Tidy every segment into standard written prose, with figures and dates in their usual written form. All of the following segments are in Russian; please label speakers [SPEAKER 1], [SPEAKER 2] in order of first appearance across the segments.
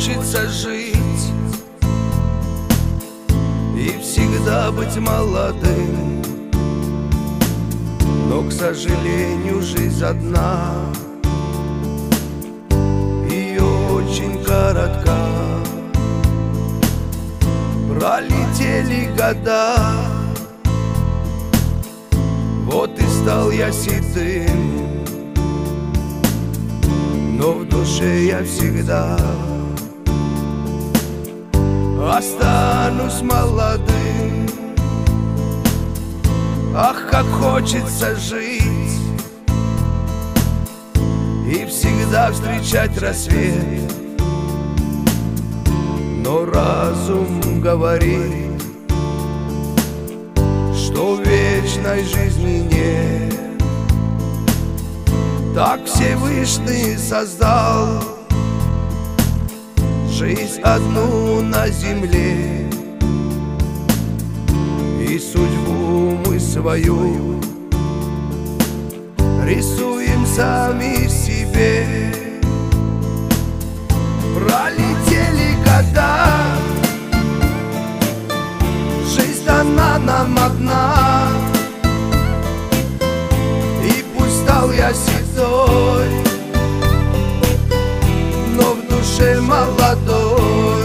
[SPEAKER 1] хочется жить и всегда быть молодым, но, к сожалению, жизнь одна и очень коротка. Пролетели года, вот и стал я седым, но в душе я всегда останусь молодым. Ах, как хочется жить и всегда встречать рассвет, но разум говорит, что вечной жизни нет. Так Всевышний создал жизнь одну на земле, и судьбу мы свою рисуем сами себе. Пролетели года, жизнь дана нам одна, и пусть стал я седой, но в душе молодой.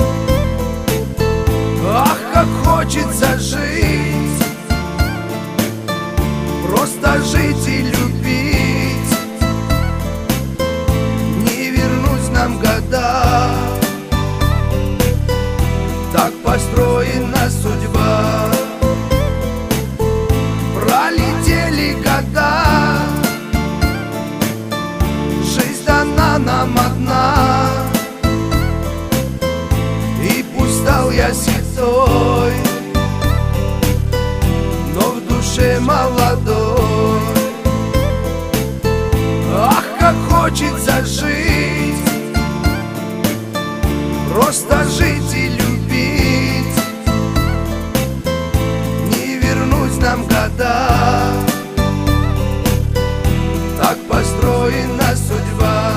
[SPEAKER 1] Ах, как хочется жить, просто жить и любить. Не вернуть нам года, так построена судьба. Пролетели года, жизнь дана нам одна, и пусть стал я седой, но в душе молодой. Ах, как хочется жить, просто жить и любить. Не вернуть нам года, так построена судьба.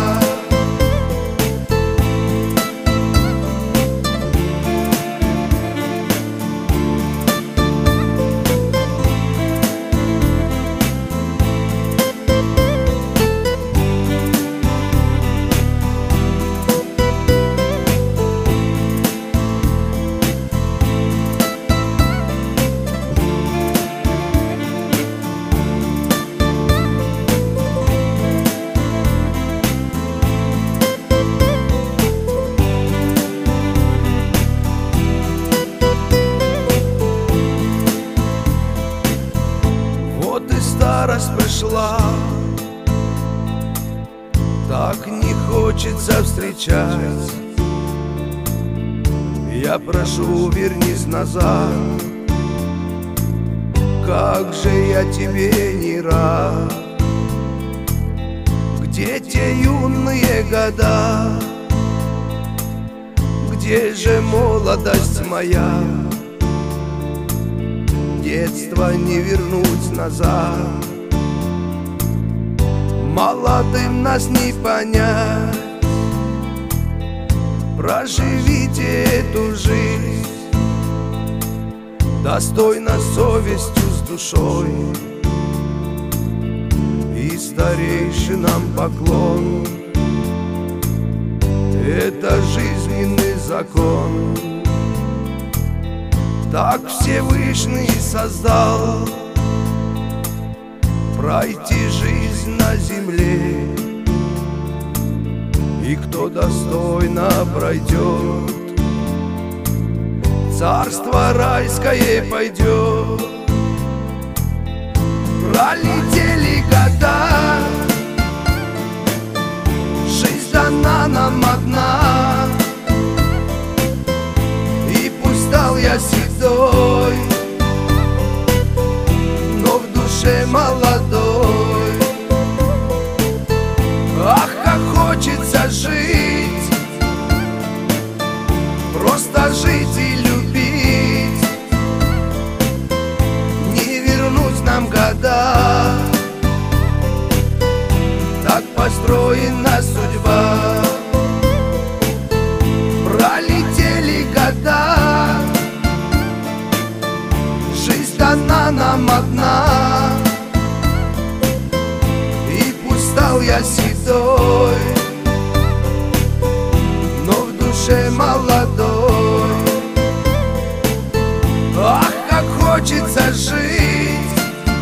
[SPEAKER 1] Старость пришла, так не хочется встречать. Я прошу, вернись назад, как же я тебе не рад. Где те юные года, где же молодость моя? Детство не вернуть назад, молодым нас не понять. Проживите эту жизнь достойно, совестью, с душой, и старейшинам поклон. Это жизненный закон, так Всевышний создал пройти жизнь на земле, и кто достойно пройдет, царство райское пойдет. Пролетели года, жизнь дана нам одна, и пусть стал я седой, но в душе молодой. Ах, как хочется жить, просто жить и любить. Не вернуть нам года, стал я седой, но в душе молодой. Ах, как хочется жить,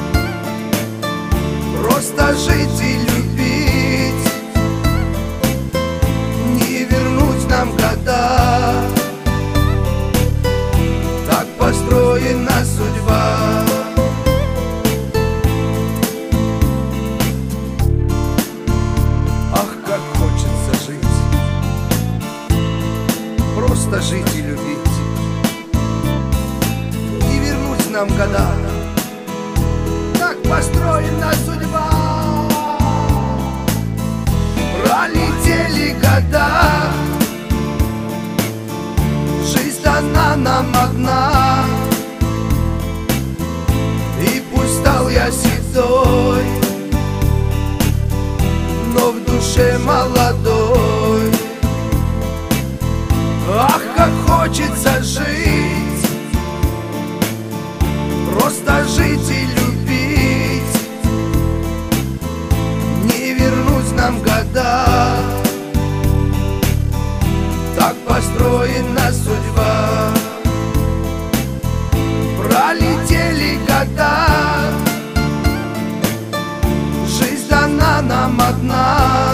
[SPEAKER 1] просто жить и любить, не вернуть нам года, так построена судьба. Ах, как хочется жить, просто жить и любить, не вернуть нам года, так построена судьба. Пролетели года, жизнь дана нам одна, и пусть стал я седой, но в душе молодой. Ах, как хочется жить, просто жить и любить, не вернуть нам года, так построена судьба. Пролетели года, жизнь дана нам одна,